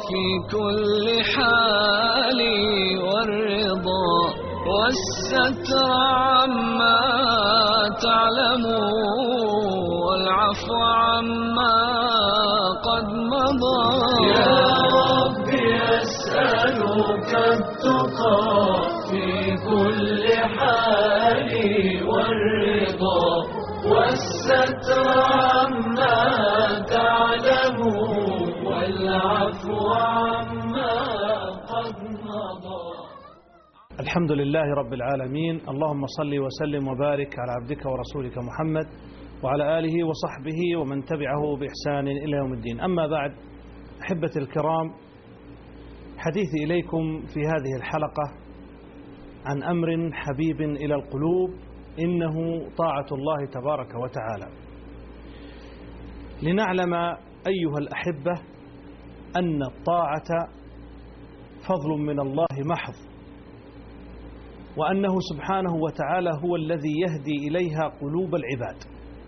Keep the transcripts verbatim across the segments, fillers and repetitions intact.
في كل حال والرضا والستر عما تعلم والعفو عما قد مضى. يا رب أسألك التقى في كل حال والرضا والستر عما تعلم والعفو عما قد مضى. الحمد لله رب العالمين، اللهم صل وسلم وبارك على عبدك ورسولك محمد وعلى آله وصحبه ومن تبعه بإحسان إلى يوم الدين. أما بعد، أحبتي الكرام، حديثي إليكم في هذه الحلقة عن أمر حبيب إلى القلوب، إنه طاعة الله تبارك وتعالى. لنعلم أيها الأحبة أن الطاعة فضل من الله محض، وأنه سبحانه وتعالى هو الذي يهدي إليها قلوب العباد،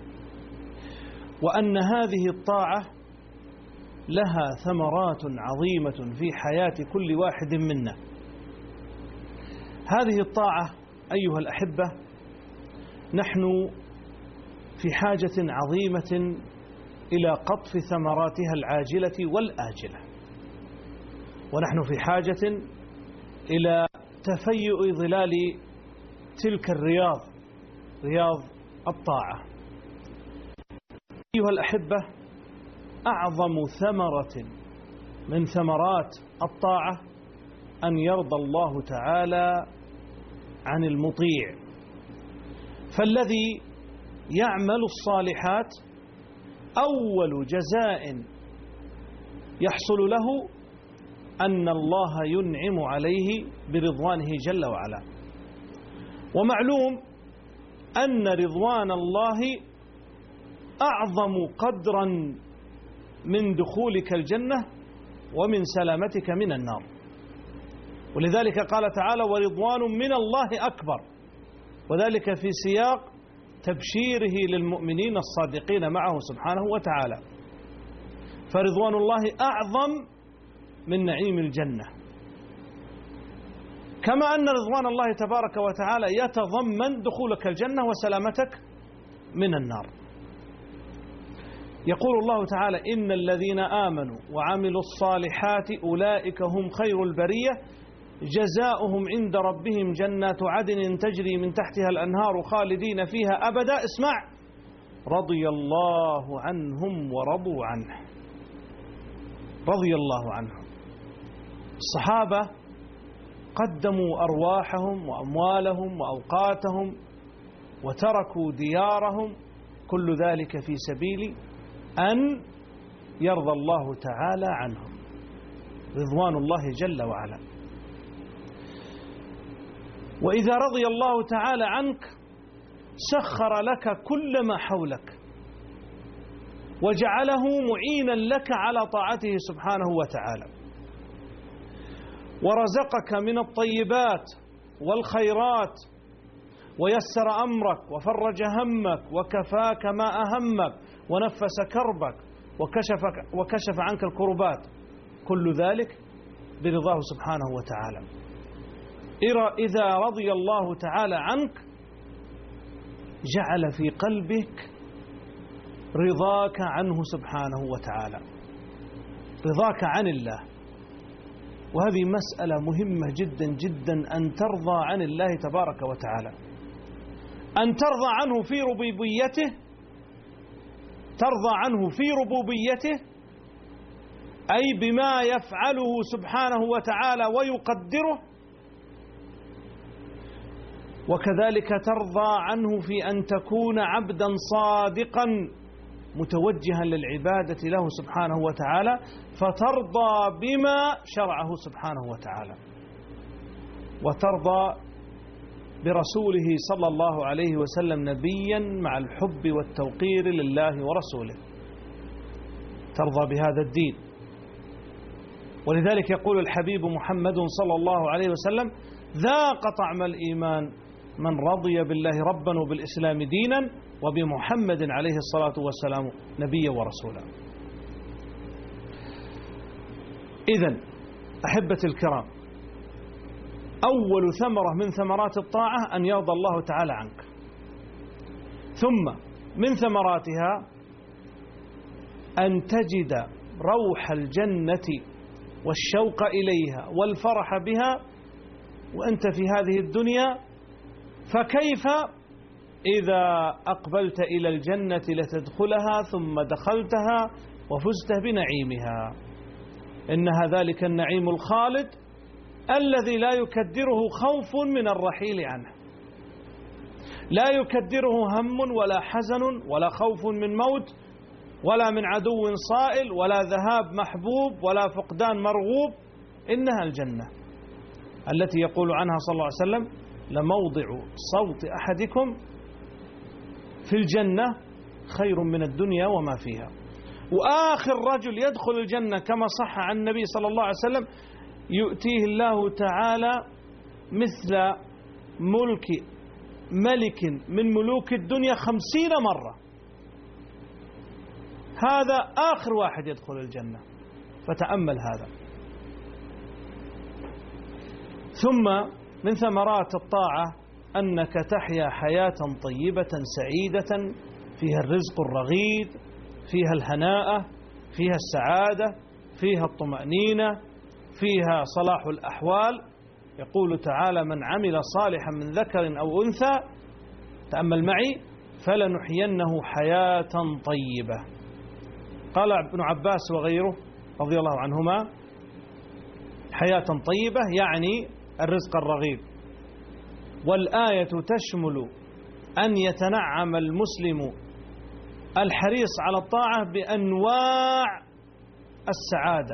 وأن هذه الطاعة لها ثمرات عظيمة في حياة كل واحد منا. هذه الطاعة أيها الأحبة نحن في حاجة عظيمة إلى قطف ثمراتها العاجلة والآجلة، ونحن في حاجة إلى تفيؤ ظلال تلك الرياض، رياض الطاعة. أيها الأحبة، أعظم ثمرة من ثمرات الطاعة أن يرضى الله تعالى عن المطيع، فالذي يعمل الصالحات أول جزاء يحصل له أن الله ينعم عليه برضوانه جل وعلا. ومعلوم أن رضوان الله أعظم قدرا من دخولك الجنة ومن سلامتك من النار، ولذلك قال تعالى: ورضوان من الله أكبر، وذلك في سياق تبشيره للمؤمنين الصادقين معه سبحانه وتعالى. فرضوان الله أعظم من نعيم الجنة، كما أن رضوان الله تبارك وتعالى يتضمن دخولك الجنة وسلامتك من النار. يقول الله تعالى: إن الذين آمنوا وعملوا الصالحات أولئك هم خير البرية جزاؤهم عند ربهم جنات عدن تجري من تحتها الأنهار خالدين فيها أبدا. اسمع: رضي الله عنهم ورضوا عنه. رضي الله عنهم. الصحابة قدموا أرواحهم وأموالهم وأوقاتهم وتركوا ديارهم، كل ذلك في سبيل أن يرضى الله تعالى عنهم، رضوان الله جل وعلا. وإذا رضي الله تعالى عنك سخر لك كل ما حولك وجعله معينا لك على طاعته سبحانه وتعالى، ورزقك من الطيبات والخيرات، ويسر أمرك وفرج همك وكفاك ما أهمك ونفس كربك وكشف, وكشف عنك الكربات، كل ذلك برضاه سبحانه وتعالى. إذا رضي الله تعالى عنك جعل في قلبك رضاك عنه سبحانه وتعالى، رضاك عن الله. وهذه مسألة مهمة جدا جدا، أن ترضى عن الله تبارك وتعالى، أن ترضى عنه في ربوبيته، ترضى عنه في ربوبيته أي بما يفعله سبحانه وتعالى ويقدره، وكذلك ترضى عنه في أن تكون عبدا صادقا متوجها للعبادة له سبحانه وتعالى، فترضى بما شرعه سبحانه وتعالى، وترضى برسوله صلى الله عليه وسلم نبيا مع الحب والتوقير لله ورسوله، ترضى بهذا الدين. ولذلك يقول الحبيب محمد صلى الله عليه وسلم: ذاق طعم الإيمان من رضي بالله ربا وبالإسلام دينا وبمحمد عليه الصلاة والسلام نبيا ورسولا. إذن أحبتي الكرام، أول ثمرة من ثمرات الطاعة أن يرضى الله تعالى عنك، ثم من ثمراتها أن تجد روح الجنة والشوق إليها والفرح بها وأنت في هذه الدنيا، فكيف إذا أقبلت إلى الجنة لتدخلها ثم دخلتها وفزت بنعيمها؟ إنها ذلك النعيم الخالد الذي لا يكدره خوف من الرحيل عنه، لا يكدره هم ولا حزن ولا خوف من موت ولا من عدو صائل ولا ذهاب محبوب ولا فقدان مرغوب. إنها الجنة التي يقول عنها صلى الله عليه وسلم: لموضع صوت أحدكم في الجنة خير من الدنيا وما فيها. وآخر رجل يدخل الجنة كما صح عن النبي صلى الله عليه وسلم يؤتيه الله تعالى مثل ملك ملك من ملوك الدنيا خمسين مرة. هذا آخر واحد يدخل الجنة، فتأمل هذا. ثم من ثمرات الطاعة أنك تحيا حياة طيبة سعيدة فيها الرزق الرغيد، فيها الهناءة، فيها السعادة، فيها الطمأنينة، فيها صلاح الأحوال. يقول تعالى: من عمل صالحا من ذكر أو أنثى، تأمل معي، فلنحيينه حياة طيبة. قال ابن عباس وغيره رضي الله عنهما: حياة طيبة يعني الرزق الرغيد. والآية تشمل أن يتنعم المسلم الحريص على الطاعة بأنواع السعادة.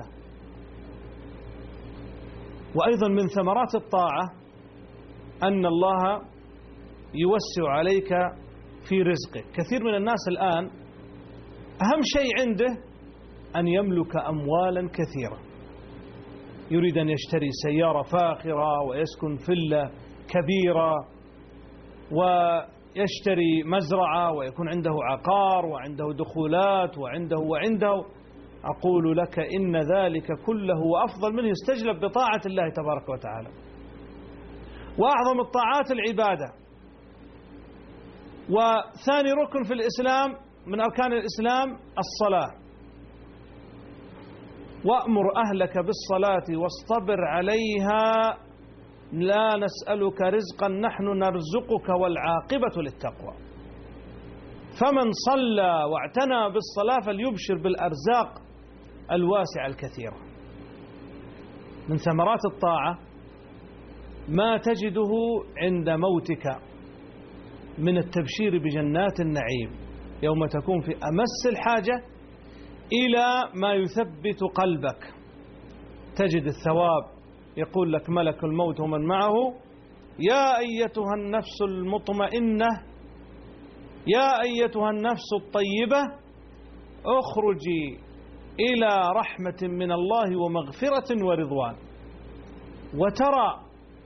وأيضا من ثمرات الطاعة أن الله يوسع عليك في رزقك. كثير من الناس الآن أهم شيء عنده أن يملك أموالا كثيرة، يريد أن يشتري سيارة فاخرة ويسكن فيلا كبيرة ويشتري مزرعة ويكون عنده عقار وعنده دخولات وعنده وعنده. أقول لك إن ذلك كله وأفضل منه يستجلب بطاعة الله تبارك وتعالى. وأعظم الطاعات العبادة. وثاني ركن في الإسلام من أركان الإسلام الصلاة. وأمر أهلك بالصلاة واصطبر عليها لا نسألك رزقا نحن نرزقك والعاقبة للتقوى. فمن صلى واعتنى بالصلاة فليبشر بالأرزاق الواسعة الكثيرة. من ثمرات الطاعة ما تجده عند موتك من التبشير بجنات النعيم يوم تكون في أمس الحاجة إلى ما يثبت قلبك. تجد الثواب، يقول لك ملك الموت ومن معه: يا أيتها النفس المطمئنة، يا أيتها النفس الطيبة، اخرجي إلى رحمة من الله ومغفرة ورضوان. وترى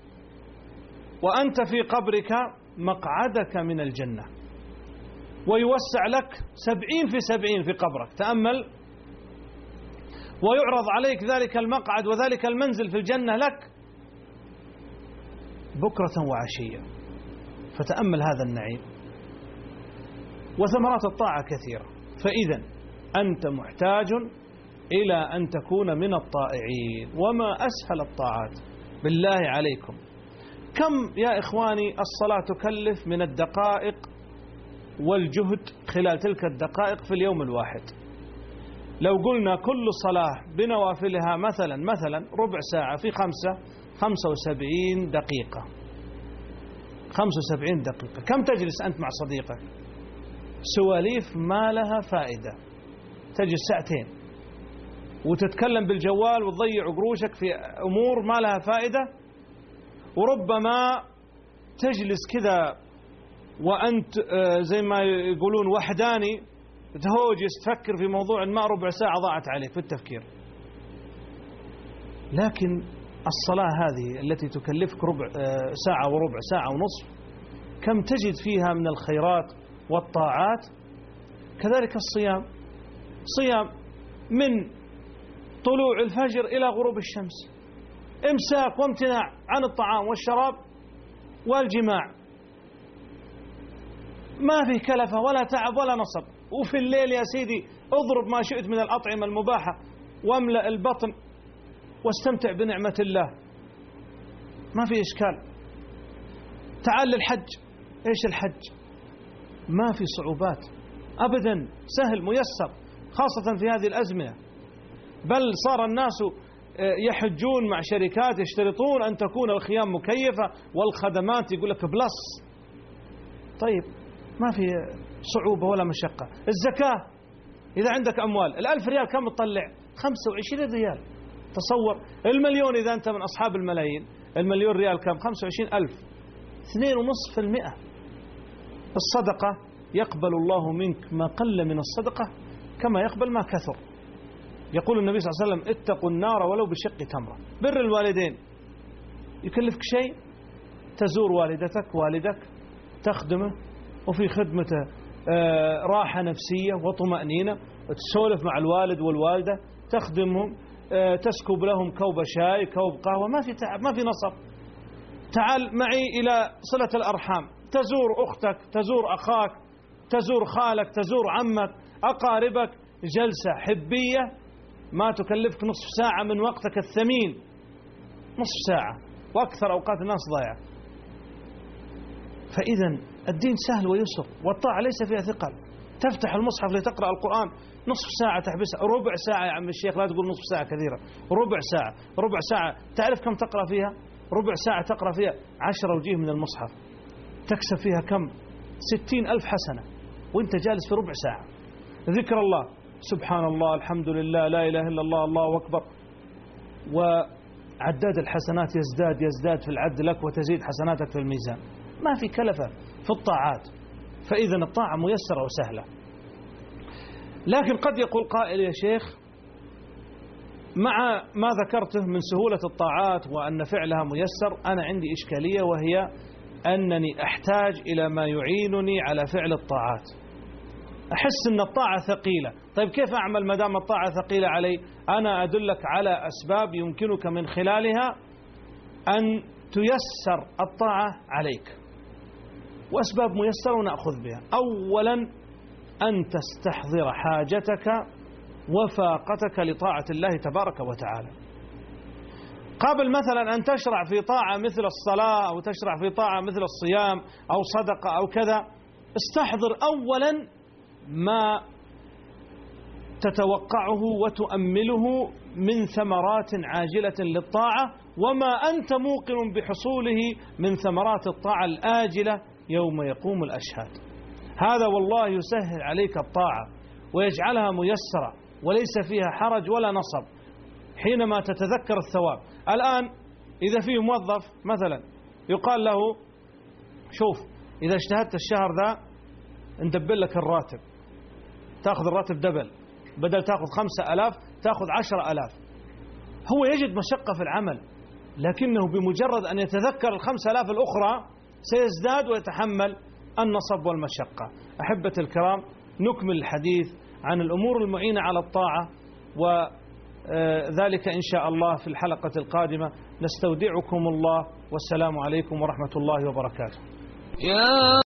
وأنت في قبرك مقعدك من الجنة، ويوسع لك سبعين في سبعين في قبرك. تأمل، ويعرض عليك ذلك المقعد وذلك المنزل في الجنة لك بكرة وعشية. فتأمل هذا النعيم. وثمرات الطاعة كثيرة. فإذا أنت محتاج إلى أن تكون من الطائعين. وما أسهل الطاعات بالله عليكم. كم يا إخواني الصلاة تكلف من الدقائق والجهد خلال تلك الدقائق في اليوم الواحد؟ لو قلنا كل صلاة بنوافلها مثلا مثلا ربع ساعة في خمسة خمسة وسبعين دقيقة. خمسة وسبعين دقيقة. كم تجلس أنت مع صديقك؟ سواليف ما لها فائدة. تجلس ساعتين وتتكلم بالجوال وتضيع قروشك في أمور ما لها فائدة. وربما تجلس كذا وأنت زي ما يقولون وحداني، تهوجس تفكر في موضوع ما ربع ساعة ضاعت عليك في التفكير. لكن الصلاة هذه التي تكلفك ربع ساعة وربع ساعة ونصف كم تجد فيها من الخيرات والطاعات. كذلك الصيام. صيام من طلوع الفجر إلى غروب الشمس، إمساك وامتناع عن الطعام والشراب والجماع، ما في كلفة ولا تعب ولا نصب. وفي الليل يا سيدي اضرب ما شئت من الأطعمة المباحة واملأ البطن واستمتع بنعمة الله، ما في إشكال. تعال للحج، إيش الحج؟ ما في صعوبات أبدا، سهل ميسر، خاصة في هذه الأزمنة. بل صار الناس يحجون مع شركات يشترطون أن تكون الخيام مكيفة والخدمات يقول لك بلس. طيب ما في صعوبة ولا مشقة. الزكاة إذا عندك أموال، الألف ريال كم تطلع؟ خمسة وعشرين ريال. تصور المليون إذا أنت من أصحاب الملايين، المليون ريال كم؟ خمسة وعشرين ألف، اثنين ونصف في المئة. الصدقة يقبل الله منك ما قل من الصدقة كما يقبل ما كثر. يقول النبي صلى الله عليه وسلم اتقوا النار ولو بشق تمرة. بر الوالدين يكلفك شيء؟ تزور والدتك والدك، تخدمه، وفي خدمته آه راحة نفسية وطمأنينة، تسولف مع الوالد والوالدة، تخدمهم، آه تسكب لهم كوب شاي كوب قهوة، ما في تعب ما في نصب. تعال معي إلى صلة الأرحام، تزور أختك، تزور أخاك، تزور خالك، تزور عمك، أقاربك، جلسة حبية ما تكلفك نصف ساعة من وقتك الثمين، نصف ساعة، وأكثر أوقات الناس ضايعة. فإذا الدين سهل ويسر، والطاعة ليس فيها ثقل. تفتح المصحف لتقرأ القرآن نصف ساعة تحبسها، ربع ساعة يا عم الشيخ، لا تقول نصف ساعة كثيرة، ربع ساعة، ربع ساعة تعرف كم تقرأ فيها؟ ربع ساعة تقرأ فيها عشر وجيه من المصحف، تكسب فيها كم؟ ستين ألف حسنة وانت جالس في ربع ساعة. ذكر الله، سبحان الله، الحمد لله، لا إله إلا الله، الله أكبر، وعداد الحسنات يزداد يزداد في العد لك وتزيد حسناتك في الميزان. ما في كلفة في الطاعات، فإذا الطاعة ميسرة وسهلة. لكن قد يقول قائل يا شيخ مع ما ذكرته من سهولة الطاعات وأن فعلها ميسر، أنا عندي إشكالية، وهي أنني أحتاج إلى ما يعينني على فعل الطاعات. أحس أن الطاعة ثقيلة. طيب كيف أعمل ما دام الطاعة ثقيلة علي؟ أنا أدلك على أسباب يمكنك من خلالها أن تيسر الطاعة عليك، وأسباب ميسرة نأخذ بها. أولا أن تستحضر حاجتك وفاقتك لطاعة الله تبارك وتعالى. قبل مثلا أن تشرع في طاعة مثل الصلاة أو تشرع في طاعة مثل الصيام أو صدقة أو كذا، استحضر أولا ما تتوقعه وتؤمله من ثمرات عاجلة للطاعة، وما أنت موقن بحصوله من ثمرات الطاعة الآجلة يوم يقوم الأشهاد. هذا والله يسهل عليك الطاعة ويجعلها ميسرة وليس فيها حرج ولا نصب حينما تتذكر الثواب. الآن إذا فيه موظف مثلا يقال له شوف إذا اجتهدت الشهر ذا ندبل لك الراتب، تأخذ الراتب دبل، بدل تأخذ خمسة ألاف تأخذ عشر ألاف. هو يجد مشقة في العمل، لكنه بمجرد أن يتذكر الخمسة ألاف الأخرى سيزداد ويتحمل النصب والمشقة. أحبة الكرام، نكمل الحديث عن الأمور المعينة على الطاعة، وذلك إن شاء الله في الحلقة القادمة. نستودعكم الله، والسلام عليكم ورحمة الله وبركاته. يا